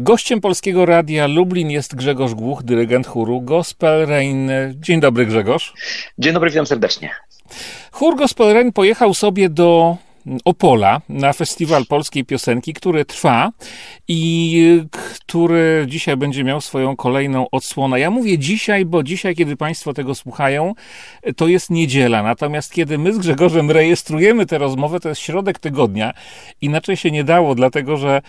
Gościem Polskiego Radia Lublin jest Grzegorz Głuch, dyrygent chóru Gospel Rain. Dzień dobry, Grzegorz. Dzień dobry, witam serdecznie. Chór Gospel Rain pojechał sobie do Opola na Festiwal Polskiej Piosenki, który trwa i który dzisiaj będzie miał swoją kolejną odsłonę. Ja mówię dzisiaj, bo dzisiaj, kiedy Państwo tego słuchają, to jest niedziela. Natomiast kiedy my z Grzegorzem rejestrujemy tę rozmowę, to jest środek tygodnia. Inaczej się nie dało, dlatego że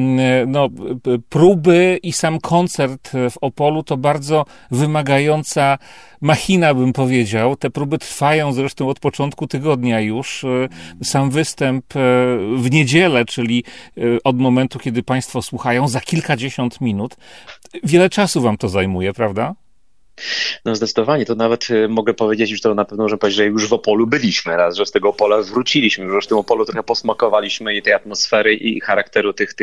próby i sam koncert w Opolu to bardzo wymagająca machina, bym powiedział. Te próby trwają zresztą od początku tygodnia już. Sam występ w niedzielę, czyli od momentu, kiedy Państwo słuchają, za kilkadziesiąt minut. Wiele czasu Wam to zajmuje, prawda? No zdecydowanie, to nawet mogę powiedzieć, już to na pewno możemy powiedzieć, że już w Opolu byliśmy raz, że z tego Opola wróciliśmy, już w tym Opolu trochę posmakowaliśmy i tej atmosfery i charakteru tych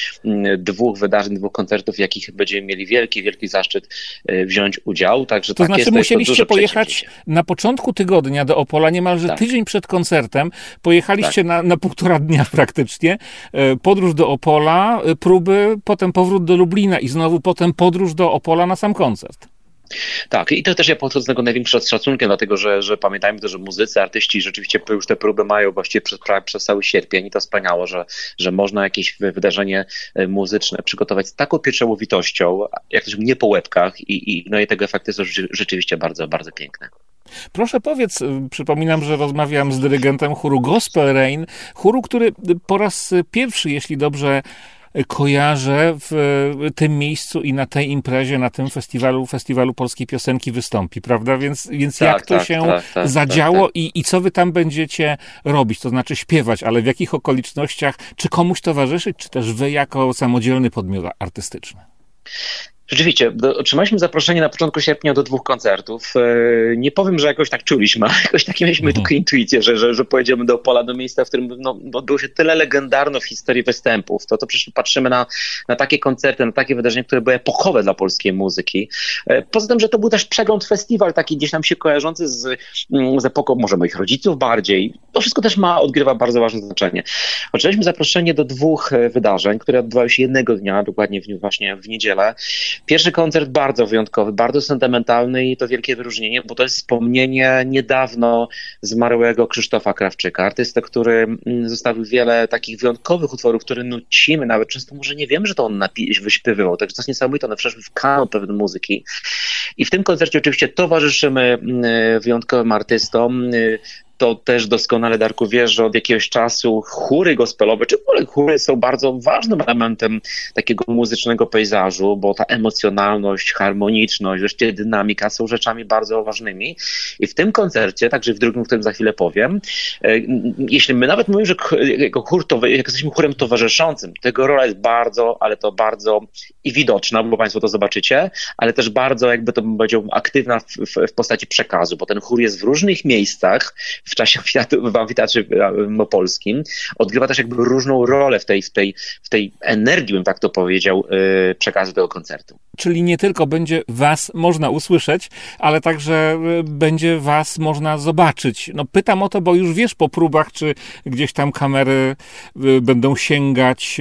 dwóch wydarzeń, dwóch koncertów, w jakich będziemy mieli wielki zaszczyt wziąć udział. Także to znaczy musieliście pojechać na początku tygodnia do Opola, niemalże tydzień przed koncertem, pojechaliście na półtora dnia praktycznie, podróż do Opola, próby, potem powrót do Lublina i znowu potem podróż do Opola na sam koncert. Tak, i to też ja podchodzę do tego największym szacunkiem, dlatego że pamiętajmy to, że muzycy, artyści rzeczywiście już te próby mają właściwie przez cały sierpień i to wspaniało, że można jakieś wydarzenie muzyczne przygotować z taką pieczołowitością, jak też nie po łebkach i tego efekty są rzeczywiście bardzo, bardzo piękne. Proszę powiedz, przypominam, że rozmawiam z dyrygentem chóru Gospel Rain, chóru, który po raz pierwszy, jeśli dobrze kojarzę, w tym miejscu i na tej imprezie, na tym festiwalu Polskiej Piosenki wystąpi, prawda? Więc jak to się zadziało i co wy tam będziecie robić? To znaczy śpiewać, ale w jakich okolicznościach? Czy komuś towarzyszyć, czy też wy jako samodzielny podmiot artystyczny? Rzeczywiście, otrzymaliśmy zaproszenie na początku sierpnia do 2 koncertów. Nie powiem, że jakoś tak czuliśmy, ale jakoś takie mieliśmy tylko intuicję, że pojedziemy do Opola, do miejsca, w którym odbyło się tyle legendarno w historii występów. To przecież patrzymy na takie koncerty, na takie wydarzenia, które były epokowe dla polskiej muzyki. Poza tym, że to był też przegląd festiwal, taki gdzieś tam się kojarzący z epoką może moich rodziców bardziej. To wszystko też odgrywa bardzo ważne znaczenie. Otrzymaliśmy zaproszenie do 2 wydarzeń, które odbywały się jednego dnia, dokładnie właśnie w niedzielę. Pierwszy koncert bardzo wyjątkowy, bardzo sentymentalny i to wielkie wyróżnienie, bo to jest wspomnienie niedawno zmarłego Krzysztofa Krawczyka, artysty, który zostawił wiele takich wyjątkowych utworów, które nucimy, nawet często może nie wiemy, że to on wyśpiewywał, także to jest niesamowite, one przeszły w kanon pewnej muzyki. I w tym koncercie oczywiście towarzyszymy wyjątkowym artystom. To też doskonale, Darku, wiesz, że od jakiegoś czasu chóry gospelowe, czy w ogóle chóry są bardzo ważnym elementem takiego muzycznego pejzażu, bo ta emocjonalność, harmoniczność, wreszcie dynamika są rzeczami bardzo ważnymi. I w tym koncercie, także w drugim, o którym za chwilę powiem, jeśli my nawet mówimy, że jako chór, jak jesteśmy chórem towarzyszącym, tego rola jest bardzo, ale to bardzo i widoczna, bo Państwo to zobaczycie, ale też bardzo, jakby to bym powiedział, aktywna w postaci przekazu, bo ten chór jest w różnych miejscach, w czasie w amfiteatrze opolskim, odgrywa też jakby różną rolę w tej energii, bym tak to powiedział, przekazu tego koncertu. Czyli nie tylko będzie was można usłyszeć, ale także będzie was można zobaczyć. No pytam o to, bo już wiesz po próbach, czy gdzieś tam kamery będą sięgać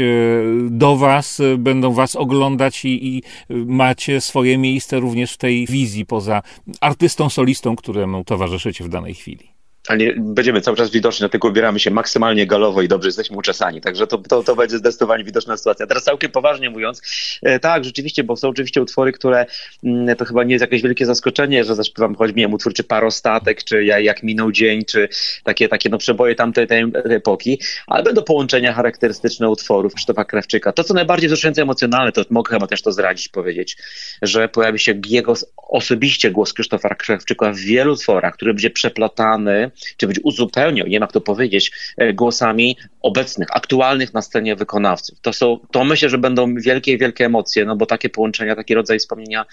do was, będą was oglądać i macie swoje miejsce również w tej wizji poza artystą, solistą, któremu towarzyszycie w danej chwili. Ale będziemy cały czas widoczni, dlatego ubieramy się maksymalnie galowo i dobrze jesteśmy uczesani. Także to będzie zdecydowanie widoczna sytuacja. Teraz całkiem poważnie mówiąc, tak, rzeczywiście, bo są oczywiście utwory, które to chyba nie jest jakieś wielkie zaskoczenie, że zaśpiewam choćby nie wiem, utwór czy Parostatek, czy Jak minął dzień, czy takie przeboje tamtej epoki, ale będą połączenia charakterystyczne utworów Krzysztofa Krawczyka. To, co najbardziej wzruszające emocjonalne, to mogę chyba też to zdradzić, powiedzieć, że pojawi się osobiście głos Krzysztofa Krawczyka w wielu utworach, który będzie przeplatany czy być uzupełniał, nie wiem jak to powiedzieć, głosami obecnych, aktualnych na scenie wykonawców. To myślę, że będą wielkie emocje, no bo takie połączenia, taki rodzaj wspomnienia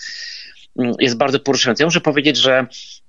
jest bardzo poruszający. Ja muszę powiedzieć, że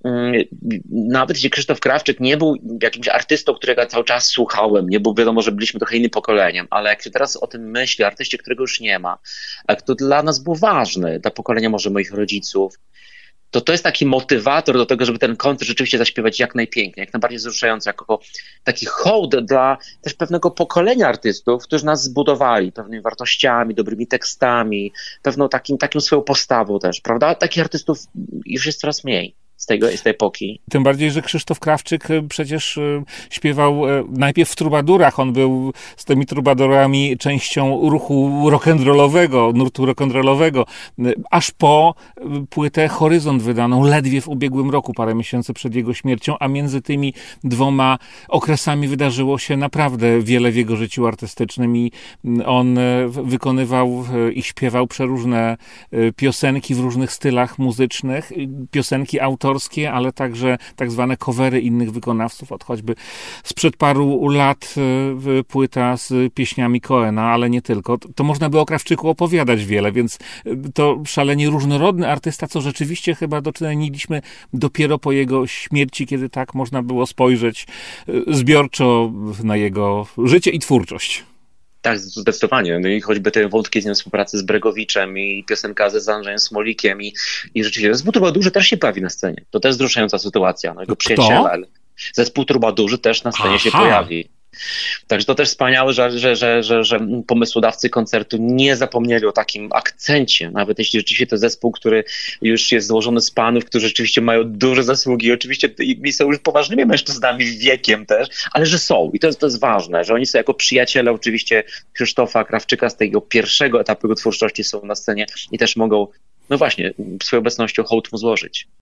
nawet jeśli Krzysztof Krawczyk nie był jakimś artystą, którego cały czas słuchałem, nie był, wiadomo, że byliśmy trochę innym pokoleniem, ale jak się teraz o tym myśli, artyście, którego już nie ma, a kto dla nas był ważny, dla pokolenia może moich rodziców, to jest taki motywator do tego, żeby ten koncert rzeczywiście zaśpiewać jak najpiękniej, jak najbardziej wzruszająco, jako taki hołd dla też pewnego pokolenia artystów, którzy nas zbudowali pewnymi wartościami, dobrymi tekstami, pewną taką swoją postawą też, prawda? Takich artystów już jest coraz mniej z tej epoki. Tym bardziej, że Krzysztof Krawczyk przecież śpiewał najpierw w trubadurach. On był z tymi trubadurami częścią ruchu rock'n'rollowego, nurtu rock'n'rollowego, aż po płytę Horyzont wydaną ledwie w ubiegłym roku, parę miesięcy przed jego śmiercią, a między tymi dwoma okresami wydarzyło się naprawdę wiele w jego życiu artystycznym i on wykonywał i śpiewał przeróżne piosenki w różnych stylach muzycznych, piosenki autorskie, ale także tak zwane covery innych wykonawców, od choćby sprzed paru lat płyta z pieśniami Cohena, ale nie tylko. To można by o Krawczyku opowiadać wiele, więc to szalenie różnorodny artysta, co rzeczywiście chyba doceniliśmy dopiero po jego śmierci, kiedy tak można było spojrzeć zbiorczo na jego życie i twórczość. Tak, zdecydowanie. No i choćby te wątki z nim współpracy z Bregowiczem i piosenkarze z Andrzejem Smolikiem i rzeczywiście zespół Trubadurzy też się pojawi na scenie. To też wzruszająca sytuacja. No, jego przyjaciele. Zespół Trubadurzy też na scenie się pojawi. Także to też wspaniałe, że pomysłodawcy koncertu nie zapomnieli o takim akcencie, nawet jeśli rzeczywiście to zespół, który już jest złożony z panów, którzy rzeczywiście mają duże zasługi, oczywiście są już poważnymi mężczyznami wiekiem też, ale że są i to jest ważne, że oni są jako przyjaciele oczywiście Krzysztofa Krawczyka z tego pierwszego etapu jego twórczości są na scenie i też mogą, no właśnie, swoją obecnością hołd mu złożyć.